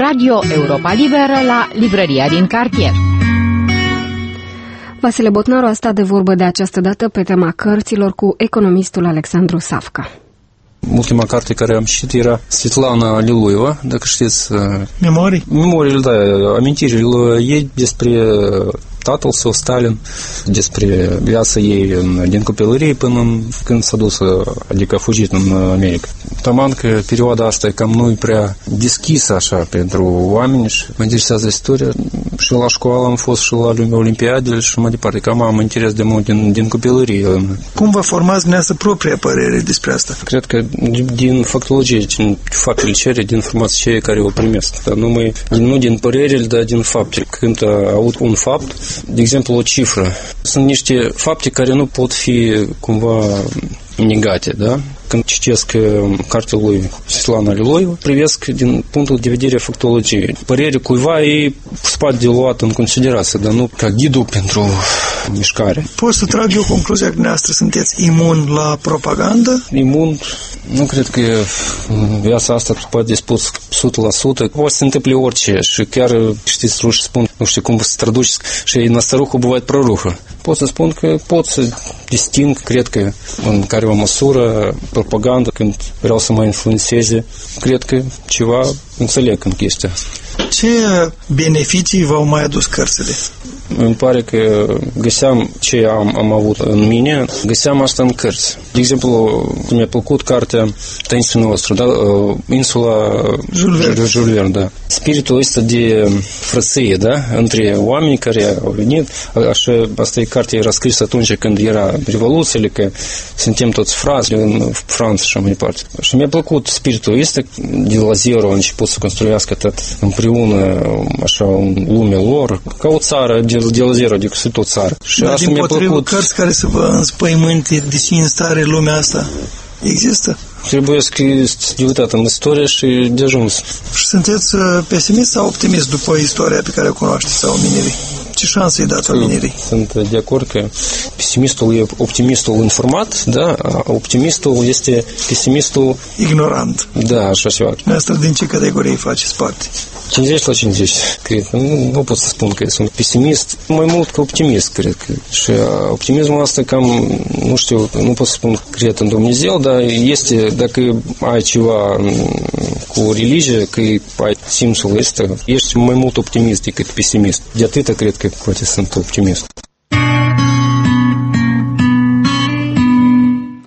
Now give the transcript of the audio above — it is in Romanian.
Radio Europa Liberă la librăria din cartier. Vasile Botnaru a stat de vorbă de această dată pe tema cărților cu economistul Alexandru Safca. Ultima carte care am citit era Svetlana Aliloeva, dacă știți. Memorii? Memoriile, da, amintirile ei despre tatăl său, Stalin, despre viața ei din copilărie până când s-a dus, adică a fugit în America. Taman că perioada asta e cam nu e prea deschisă așa pentru oameni și mă interesează istoria. Și la școală am fost și la Olimpiadele și mai departe. Cam am interes de mult din copilărie. Cum vă formați dumneavoastră propria părere despre asta? Cred că din factologie, din faptele cere, din informații care o primesc. Dar nu din părerile, dar din fapte. Când aud un fapt, de exemplu, o cifră. Sunt niște fapte care nu pot fi cumva negate, da? Când citesc cartea lui Svetlana Aliloeva, privesc din punctul de vedere factologiei. Părerea cuiva e spate de luat în considerație, dar nu ca ghidul pentru mișcare. Pot să trag eu concluzia că dumneavoastră sunteți imun la propagandă? Imun? Nu cred că viața asta poate spus 100%. Poate să se întâmple orice și chiar, știți, rușii spun, nu știu cum să traduci, și na staruhă băvat proruhă. Pot să spun că pot să disting, cred că în care o măsură propaganda, când vreau să mă influențeze, cred că ceva înțeleg în chestia asta. Ce beneficii v-au mai adus cărțile? Îmi pare că găseam ce am avut în mine, găseam asta în cărți. De exemplu, mi-a plăcut cartea Tainsul nostru, da? Insula Jules Verne, da. Spiritul ăsta de frăție, da? Între oameni care au venit, așa, asta e cartea era scrisă atunci când era revoluțiile, că suntem toți frați în Franța și mai departe. Și mi-a plăcut spiritul ăsta, de la zero a început să construiască tot împreună, așa, în lumea lor, ca o țară de la zero, adică sunt o țară. Și dar asta din mi-a plăcut. Cărți care să vă înspăimânte de ce în stare lumea asta există? Trebuie să de uitat în istorie și de ajuns. Și sunteți pesimist sau optimist după istoria pe care o cunoașteți a omenirii? Ce șanse îi dați omenirii? Sunt de acord că pesimistul e optimistul informat, da? Optimistul este pesimistul ignorant. Da, așa ceva. Asta din ce categorie faceți parte? 50 la 50, cred. Nu pot să spun că sunt pesimist, mai mult că optimist, cred că. Și optimismul ăsta cam, nu știu, nu pot să spun cred în Dumnezeu, dar este, dacă ai ceva cu religie, că ai simțul ăsta, ești mai mult optimist decât pesimist. De atâta cred că poate sunt optimist.